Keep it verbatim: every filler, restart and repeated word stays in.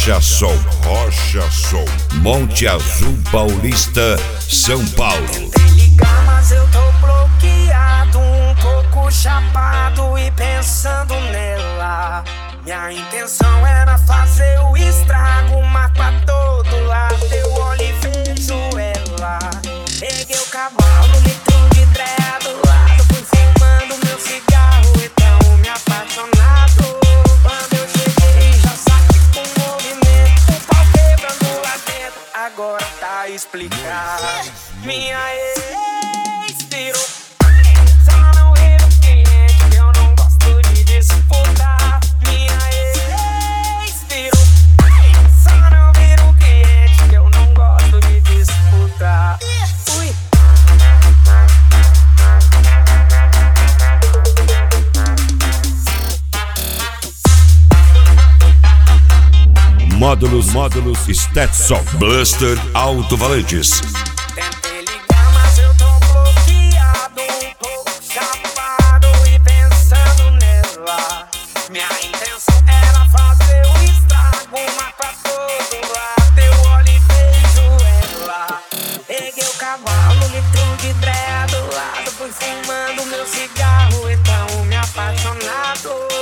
Rocha Sol, Rocha Sol, Monte Azul Paulista, São Paulo. Tentei ligar, mas eu tô bloqueado, um pouco chapado e pensando nela. Minha intenção era fazer o estrago, marco a todo lado, eu olho e vejo ela. Peguei o cavalo, litro de dreia do lado, fui fumando meu cigarro e tão me apaixonado. Quando eu cheguei já saquei com movimento, o pau quebrando lá dentro, agora tá explicado. Minha ex virou, só não vira o cliente que eu não gosto de disputar. Minha ex virou, só não vira o cliente que eu não gosto de disputar. Fui. Módulos, módulos, Stetson, Blaster Alto-Valentes. Tentei ligar, mas eu tô bloqueado, um pouco chapado e pensando nela. Minha intenção era fazer o estrago, mas pra todo lado eu olho e vejo ela. Peguei o cavalo, litro de dreia do lado, fui fumando meu cigarro e tão me apaixonado.